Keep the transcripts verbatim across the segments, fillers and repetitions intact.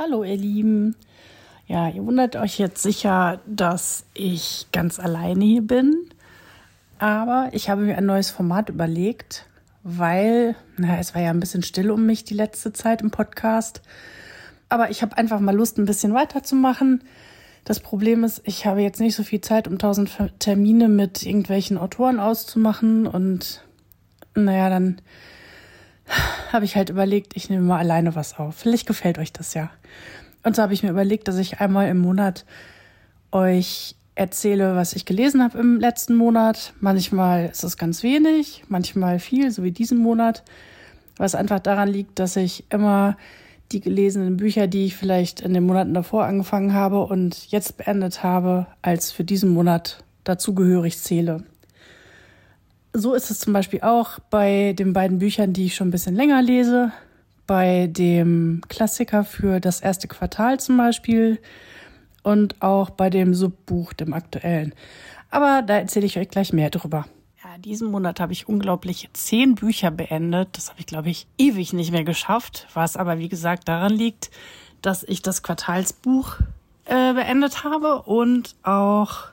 Hallo ihr Lieben. Ja, ihr wundert euch jetzt sicher, dass ich ganz alleine hier bin. Aber ich habe mir ein neues Format überlegt, weil, naja, es war ja ein bisschen still um mich die letzte Zeit im Podcast. Aber ich habe einfach mal Lust, ein bisschen weiterzumachen. Das Problem ist, ich habe jetzt nicht so viel Zeit, um tausend Termine mit irgendwelchen Autoren auszumachen. Und naja, dann habe ich halt überlegt, ich nehme mal alleine was auf. Vielleicht gefällt euch das ja. Und so habe ich mir überlegt, dass ich einmal im Monat euch erzähle, was ich gelesen habe im letzten Monat. Manchmal ist es ganz wenig, manchmal viel, so wie diesen Monat. Was einfach daran liegt, dass ich immer die gelesenen Bücher, die ich vielleicht in den Monaten davor angefangen habe und jetzt beendet habe, als für diesen Monat dazugehörig zähle. So ist es zum Beispiel auch bei den beiden Büchern, die ich schon ein bisschen länger lese. Bei dem Klassiker für das erste Quartal zum Beispiel und auch bei dem Subbuch, dem aktuellen. Aber da erzähle ich euch gleich mehr drüber. Ja, diesen Monat habe ich unglaublich zehn Bücher beendet. Das habe ich, glaube ich, ewig nicht mehr geschafft. Was aber, wie gesagt, daran liegt, dass ich das Quartalsbuch äh, beendet habe und auch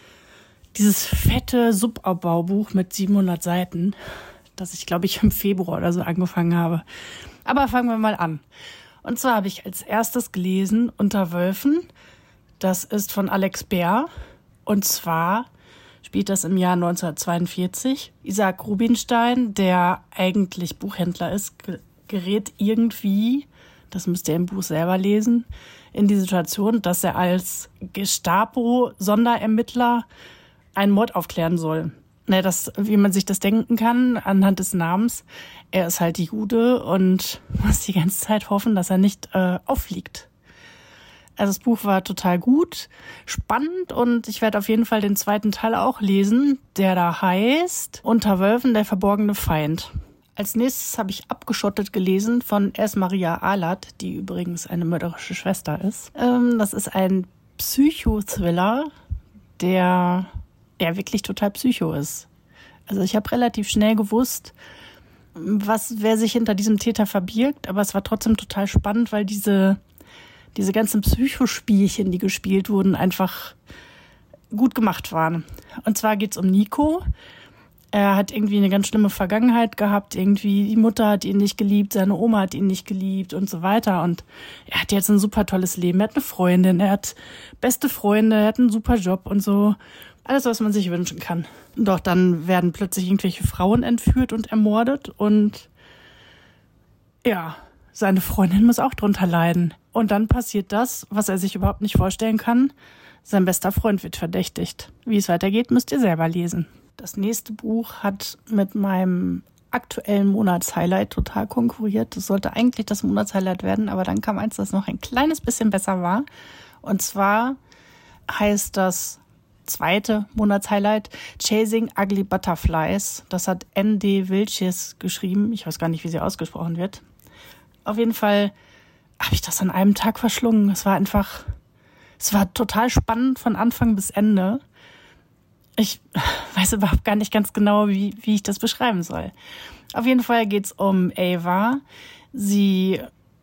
dieses fette Subabbaubuch mit siebenhundert Seiten, das ich, glaube ich, im Februar oder so angefangen habe. Aber fangen wir mal an. Und zwar habe ich als erstes gelesen Unter Wölfen. Das ist von Alex Beer. Und zwar spielt das im Jahr neunzehnhundertzweiundvierzig. Isaac Rubinstein, der eigentlich Buchhändler ist, gerät irgendwie, das müsst ihr im Buch selber lesen, in die Situation, dass er als Gestapo-Sonderermittler einen Mord aufklären soll. Ne, das, wie man sich das denken kann, anhand des Namens. Er ist halt Jude und muss die ganze Zeit hoffen, dass er nicht äh, auffliegt. Also das Buch war total gut, spannend und ich werde auf jeden Fall den zweiten Teil auch lesen, der da heißt Unter Wölfen, der verborgene Feind. Als nächstes habe ich Abgeschottet gelesen von Esmaria Alat, die übrigens eine mörderische Schwester ist. Ähm, das ist ein Psychothriller, der ja wirklich total psycho ist. Also ich habe relativ schnell gewusst, was, wer sich hinter diesem Täter verbirgt, aber es war trotzdem total spannend, weil diese, diese ganzen Psychospielchen, die gespielt wurden, einfach gut gemacht waren. Und zwar geht's um Nico. Er hat irgendwie eine ganz schlimme Vergangenheit gehabt. Irgendwie die Mutter hat ihn nicht geliebt, seine Oma hat ihn nicht geliebt und so weiter. Und er hat jetzt ein super tolles Leben. Er hat eine Freundin, er hat beste Freunde, er hat einen super Job und so. Alles, was man sich wünschen kann. Doch dann werden plötzlich irgendwelche Frauen entführt und ermordet und ja, seine Freundin muss auch drunter leiden. Und dann passiert das, was er sich überhaupt nicht vorstellen kann. Sein bester Freund wird verdächtigt. Wie es weitergeht, müsst ihr selber lesen. Das nächste Buch hat mit meinem aktuellen Monatshighlight total konkurriert. Das sollte eigentlich das Monatshighlight werden, aber dann kam eins, das noch ein kleines bisschen besser war. Und zwar heißt das zweite Monatshighlight Chasing Ugly Butterflies. Das hat N D Wilches geschrieben. Ich weiß gar nicht, wie sie ausgesprochen wird. Auf jeden Fall habe ich das an einem Tag verschlungen. Es war einfach, es war total spannend von Anfang bis Ende. Ich weiß überhaupt gar nicht ganz genau, wie, wie ich das beschreiben soll. Auf jeden Fall geht's um Ava. Sie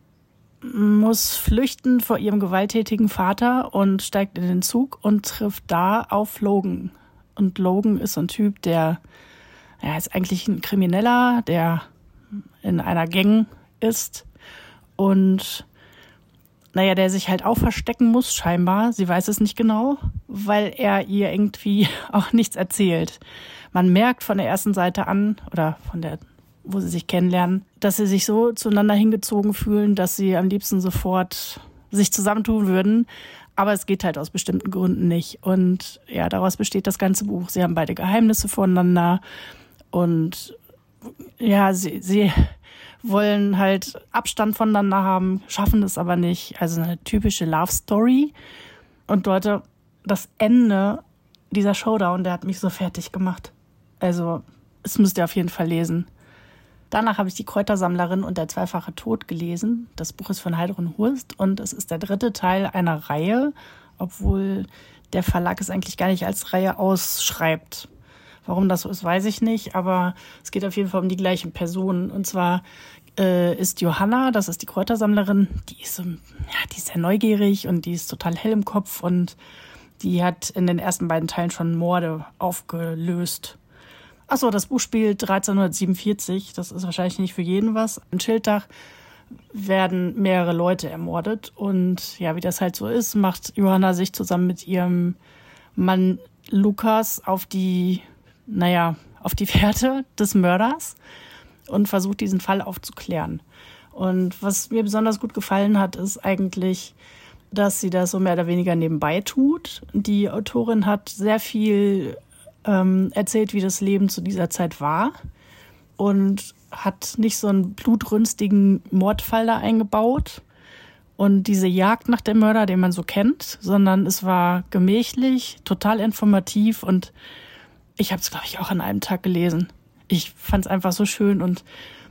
muss flüchten vor ihrem gewalttätigen Vater und steigt in den Zug und trifft da auf Logan. Und Logan ist so ein Typ, der, ja, ist eigentlich ein Krimineller, der in einer Gang ist und naja, der sich halt auch verstecken muss, scheinbar. Sie weiß es nicht genau, weil er ihr irgendwie auch nichts erzählt. Man merkt von der ersten Seite an, oder von der, wo sie sich kennenlernen, dass sie sich so zueinander hingezogen fühlen, dass sie am liebsten sofort sich zusammentun würden. Aber es geht halt aus bestimmten Gründen nicht. Und ja, daraus besteht das ganze Buch. Sie haben beide Geheimnisse voneinander und ja, sie, sie wollen halt Abstand voneinander haben, schaffen es aber nicht. Also eine typische Love Story. Und Leute, das Ende dieser Showdown, der hat mich so fertig gemacht. Also, es müsst ihr auf jeden Fall lesen. Danach habe ich Die Kräutersammlerin und der zweifache Tod gelesen. Das Buch ist von Heidrun Hurst und es ist der dritte Teil einer Reihe, obwohl der Verlag es eigentlich gar nicht als Reihe ausschreibt. Warum das so ist, weiß ich nicht, aber es geht auf jeden Fall um die gleichen Personen. Und zwar äh, ist Johanna, das ist die Kräutersammlerin, die ist so, ja, die ist sehr neugierig und die ist total hell im Kopf und die hat in den ersten beiden Teilen schon Morde aufgelöst. Achso, das Buch spielt dreizehnhundertsiebenundvierzig, das ist wahrscheinlich nicht für jeden was. An Schiltach werden mehrere Leute ermordet und ja, wie das halt so ist, macht Johanna sich zusammen mit ihrem Mann Lukas auf die, naja, auf die Fährte des Mörders und versucht, diesen Fall aufzuklären. Und was mir besonders gut gefallen hat, ist eigentlich, dass sie das so mehr oder weniger nebenbei tut. Die Autorin hat sehr viel ähm, erzählt, wie das Leben zu dieser Zeit war und hat nicht so einen blutrünstigen Mordfall da eingebaut und diese Jagd nach dem Mörder, den man so kennt, sondern es war gemächlich, total informativ und ich habe es, glaube ich, auch an einem Tag gelesen. Ich fand es einfach so schön und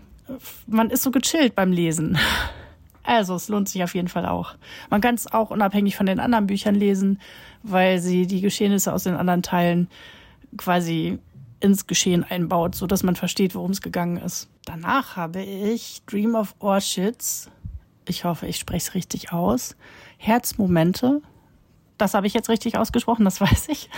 man ist so gechillt beim Lesen. Also es lohnt sich auf jeden Fall auch. Man kann es auch unabhängig von den anderen Büchern lesen, weil sie die Geschehnisse aus den anderen Teilen quasi ins Geschehen einbaut, sodass man versteht, worum es gegangen ist. Danach habe ich Dream of Orchids, ich hoffe, ich spreche es richtig aus, Herzmomente, das habe ich jetzt richtig ausgesprochen, das weiß ich,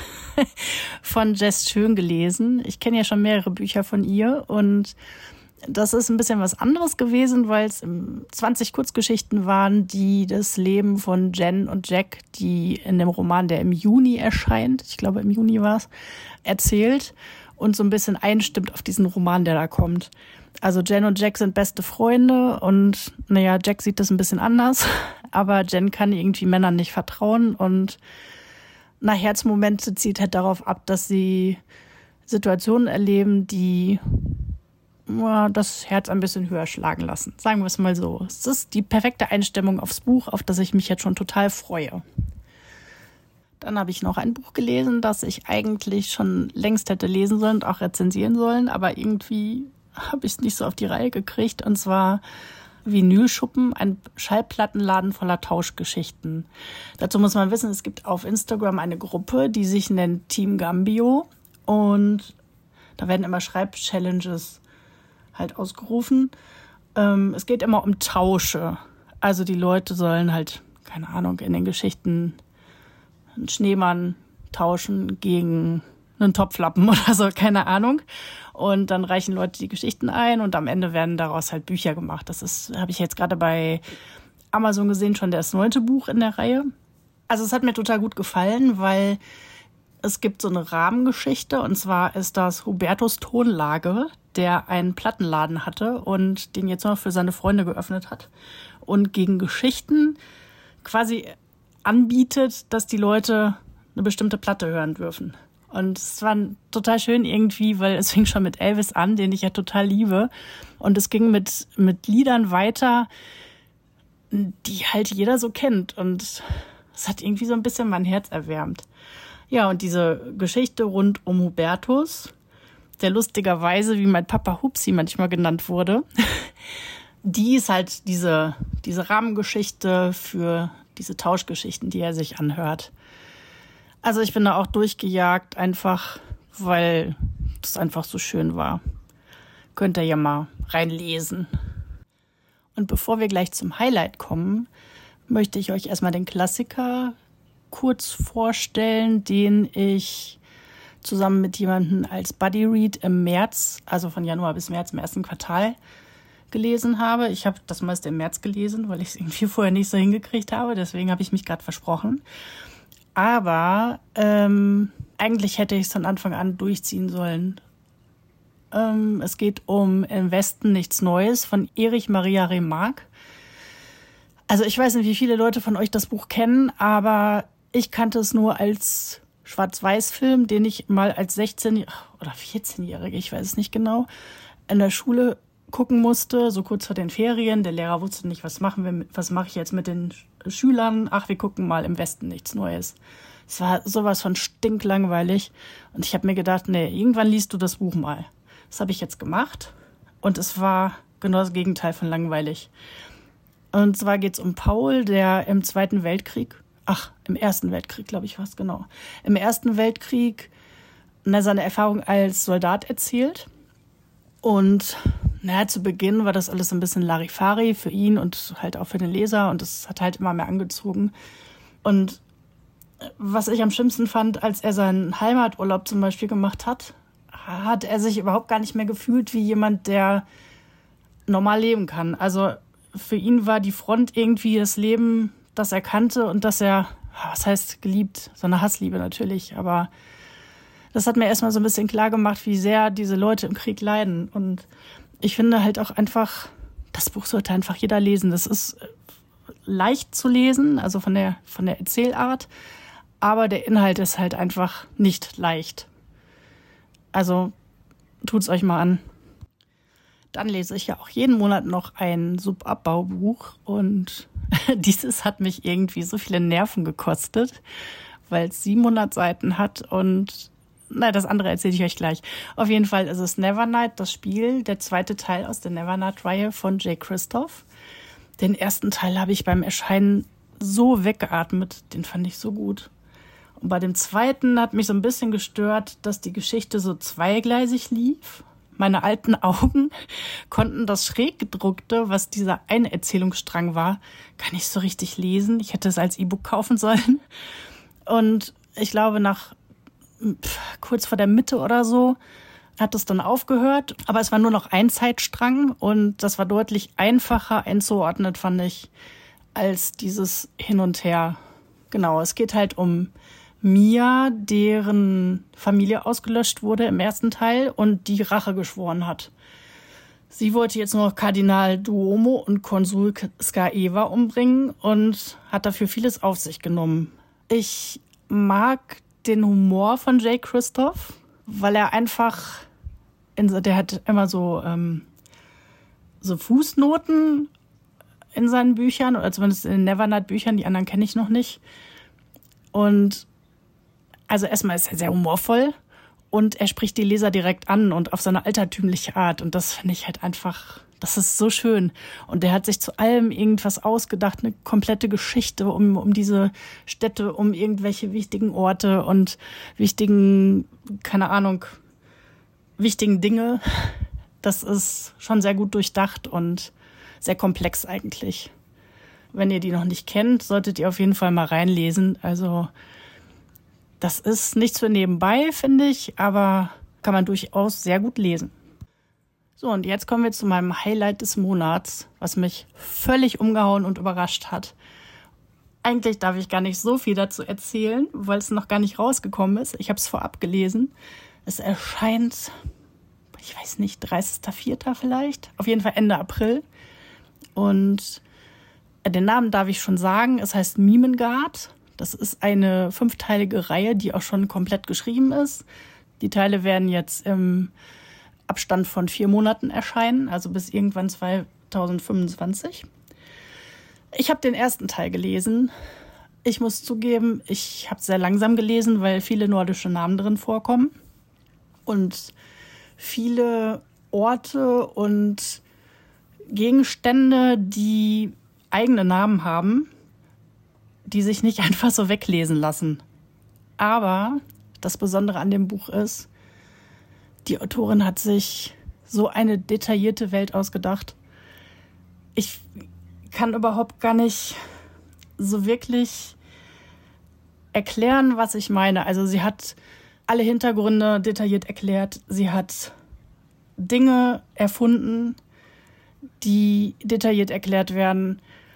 von Jess Schön gelesen. Ich kenne ja schon mehrere Bücher von ihr und das ist ein bisschen was anderes gewesen, weil es zwanzig Kurzgeschichten waren, die das Leben von Jen und Jack, die in dem Roman, der im Juni erscheint, ich glaube im Juni war es, erzählt und so ein bisschen einstimmt auf diesen Roman, der da kommt. Also Jen und Jack sind beste Freunde und naja, Jack sieht das ein bisschen anders, aber Jen kann irgendwie Männern nicht vertrauen und na, Herzmomente zieht halt darauf ab, dass sie Situationen erleben, die ja, das Herz ein bisschen höher schlagen lassen. Sagen wir es mal so. Es ist die perfekte Einstimmung aufs Buch, auf das ich mich jetzt schon total freue. Dann habe ich noch ein Buch gelesen, das ich eigentlich schon längst hätte lesen sollen und auch rezensieren sollen, aber irgendwie habe ich es nicht so auf die Reihe gekriegt. Und zwar Vinylschuppen, ein Schallplattenladen voller Tauschgeschichten. Dazu muss man wissen, es gibt auf Instagram eine Gruppe, die sich nennt Team Gambio. Und da werden immer Schreibchallenges halt ausgerufen. Ähm, es geht immer um Tausche. Also die Leute sollen halt, keine Ahnung, in den Geschichten einen Schneemann tauschen gegen einen Topflappen oder so, keine Ahnung. Und dann reichen Leute die Geschichten ein und am Ende werden daraus halt Bücher gemacht. Das ist, habe ich jetzt gerade bei Amazon gesehen, schon das neunte Buch in der Reihe. Also es hat mir total gut gefallen, weil es gibt so eine Rahmengeschichte und zwar ist das Hubertus Tonlage, der einen Plattenladen hatte und den jetzt noch für seine Freunde geöffnet hat und gegen Geschichten quasi anbietet, dass die Leute eine bestimmte Platte hören dürfen. Und es war total schön irgendwie, weil es fing schon mit Elvis an, den ich ja total liebe. Und es ging mit, mit Liedern weiter, die halt jeder so kennt. Und es hat irgendwie so ein bisschen mein Herz erwärmt. Ja, und diese Geschichte rund um Hubertus, der lustigerweise, wie mein Papa Hupsi manchmal genannt wurde, die ist halt diese, diese Rahmengeschichte für diese Tauschgeschichten, die er sich anhört. Also ich bin da auch durchgejagt, einfach weil das einfach so schön war. Könnt ihr ja mal reinlesen. Und bevor wir gleich zum Highlight kommen, möchte ich euch erstmal den Klassiker kurz vorstellen, den ich zusammen mit jemandem als Buddy Read im März, also von Januar bis März im ersten Quartal, gelesen habe. Ich habe das meiste im März gelesen, weil ich es irgendwie vorher nicht so hingekriegt habe. Deswegen habe ich mich gerade versprochen. Aber ähm, eigentlich hätte ich es von Anfang an durchziehen sollen. Ähm, es geht um Im Westen nichts Neues von Erich Maria Remarque. Also ich weiß nicht, wie viele Leute von euch das Buch kennen, aber ich kannte es nur als Schwarz-Weiß-Film, den ich mal als sechzehn- oder vierzehnjährige, ich weiß es nicht genau, in der Schule gucken musste, so kurz vor den Ferien. Der Lehrer wusste nicht, was machen wir, was mache ich jetzt mit den Schülern? Ach, wir gucken mal Im Westen nichts Neues. Es war sowas von stinklangweilig und ich habe mir gedacht, nee, irgendwann liest du das Buch mal. Das habe ich jetzt gemacht und es war genau das Gegenteil von langweilig. Und zwar geht es um Paul, der im Zweiten Weltkrieg, ach, im Ersten Weltkrieg, glaube ich, war es genau, im Ersten Weltkrieg na, seine Erfahrung als Soldat erzählt. Und naja, zu Beginn war das alles so ein bisschen Larifari für ihn und halt auch für den Leser und das hat halt immer mehr angezogen. Und was ich am schlimmsten fand, als er seinen Heimaturlaub zum Beispiel gemacht hat, hat er sich überhaupt gar nicht mehr gefühlt wie jemand, der normal leben kann. Also für ihn war die Front irgendwie das Leben, das er kannte und das er, was heißt geliebt, so eine Hassliebe natürlich, aber das hat mir erstmal so ein bisschen klar gemacht, wie sehr diese Leute im Krieg leiden. Und ich finde halt auch einfach, das Buch sollte einfach jeder lesen. Das ist leicht zu lesen, also von der, von der Erzählart, aber der Inhalt ist halt einfach nicht leicht. Also tut's euch mal an. Dann lese ich ja auch jeden Monat noch ein Subabbaubuch und dieses hat mich irgendwie so viele Nerven gekostet, weil es siebenhundert Seiten hat und na, das andere erzähle ich euch gleich. Auf jeden Fall ist es Nevernight, das Spiel, der zweite Teil aus der Nevernight-Reihe von Jay Kristoff. Den ersten Teil habe ich beim Erscheinen so weggeatmet, den fand ich so gut. Und bei dem zweiten hat mich so ein bisschen gestört, dass die Geschichte so zweigleisig lief. Meine alten Augen konnten das schräg gedruckte, was dieser eine Erzählungsstrang war, gar nicht so richtig lesen. Ich hätte es als E-Book kaufen sollen. Und ich glaube, nach pff, kurz vor der Mitte oder so hat es dann aufgehört. Aber es war nur noch ein Zeitstrang und das war deutlich einfacher einzuordnen, fand ich, als dieses Hin und Her. Genau, es geht halt um Mia, deren Familie ausgelöscht wurde im ersten Teil und die Rache geschworen hat. Sie wollte jetzt nur noch Kardinal Duomo und Konsul Scaeva umbringen und hat dafür vieles auf sich genommen. Ich mag den Humor von Jay Kristoff, weil er einfach, in, der hat immer so, ähm, so Fußnoten in seinen Büchern, oder zumindest in den Nevernight-Büchern, die anderen kenne ich noch nicht. Und also erstmal ist er sehr humorvoll und er spricht die Leser direkt an und auf seine altertümliche Art. Und das finde ich halt einfach, das ist so schön. Und der hat sich zu allem irgendwas ausgedacht, eine komplette Geschichte um, um diese Städte, um irgendwelche wichtigen Orte und wichtigen, keine Ahnung, wichtigen Dinge. Das ist schon sehr gut durchdacht und sehr komplex eigentlich. Wenn ihr die noch nicht kennt, solltet ihr auf jeden Fall mal reinlesen. Also das ist nichts für nebenbei, finde ich, aber kann man durchaus sehr gut lesen. So, und jetzt kommen wir zu meinem Highlight des Monats, was mich völlig umgehauen und überrascht hat. Eigentlich darf ich gar nicht so viel dazu erzählen, weil es noch gar nicht rausgekommen ist. Ich habe es vorab gelesen. Es erscheint, ich weiß nicht, dreißigster vierter vielleicht, auf jeden Fall Ende April. Und den Namen darf ich schon sagen, es heißt Mimengard. Das ist eine fünfteilige Reihe, die auch schon komplett geschrieben ist. Die Teile werden jetzt im Abstand von vier Monaten erscheinen, also bis irgendwann zweitausendfünfundzwanzig. Ich habe den ersten Teil gelesen. Ich muss zugeben, ich habe sehr langsam gelesen, weil viele nordische Namen drin vorkommen. Und viele Orte und Gegenstände, die eigene Namen haben, die sich nicht einfach so weglesen lassen. Aber das Besondere an dem Buch ist, die Autorin hat sich so eine detaillierte Welt ausgedacht. Ich kann überhaupt gar nicht so wirklich erklären, was ich meine. Also sie hat alle Hintergründe detailliert erklärt. Sie hat Dinge erfunden, die detailliert erklärt werden.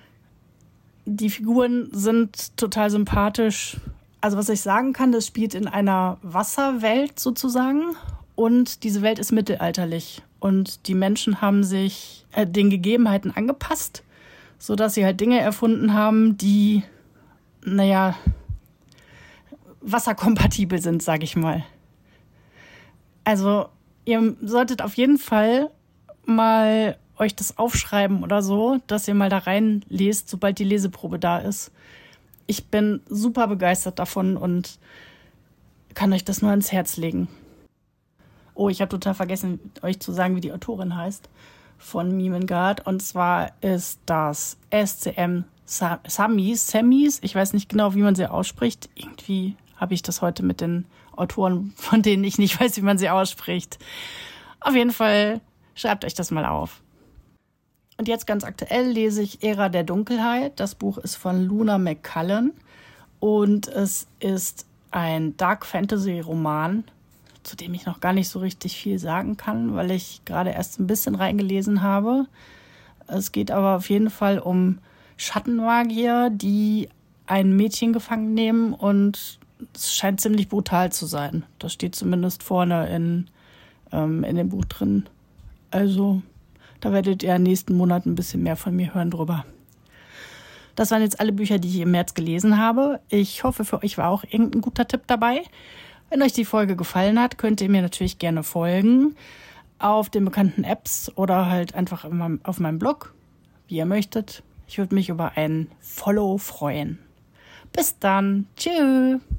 Die Figuren sind total sympathisch. Also was ich sagen kann, das spielt in einer Wasserwelt sozusagen und diese Welt ist mittelalterlich. Und die Menschen haben sich äh, den Gegebenheiten angepasst, sodass sie halt Dinge erfunden haben, die, naja, wasserkompatibel sind, sage ich mal. Also ihr solltet auf jeden Fall mal euch das aufschreiben oder so, dass ihr mal da reinlest, sobald die Leseprobe da ist. Ich bin super begeistert davon und kann euch das nur ans Herz legen. Oh, ich habe total vergessen, euch zu sagen, wie die Autorin heißt von Mimengard. Und zwar ist das S C M Samis, Samis. Ich weiß nicht genau, wie man sie ausspricht. Irgendwie habe ich das heute mit den Autoren, von denen ich nicht weiß, wie man sie ausspricht. Auf jeden Fall Schreibt euch das mal auf. Und jetzt ganz aktuell lese ich Ära der Dunkelheit. Das Buch ist von Luna McCullen und es ist ein Dark-Fantasy-Roman, zu dem ich noch gar nicht so richtig viel sagen kann, weil ich gerade erst ein bisschen reingelesen habe. Es geht aber auf jeden Fall um Schattenmagier, die ein Mädchen gefangen nehmen und es scheint ziemlich brutal zu sein. Das steht zumindest vorne in, ähm, in dem Buch drin. Also da werdet ihr nächsten Monat ein bisschen mehr von mir hören drüber. Das waren jetzt alle Bücher, die ich im März gelesen habe. Ich hoffe, für euch war auch irgendein guter Tipp dabei. Wenn euch die Folge gefallen hat, könnt ihr mir natürlich gerne folgen auf den bekannten Apps oder halt einfach auf meinem Blog, wie ihr möchtet. Ich würde mich über ein Follow freuen. Bis dann. Tschüss.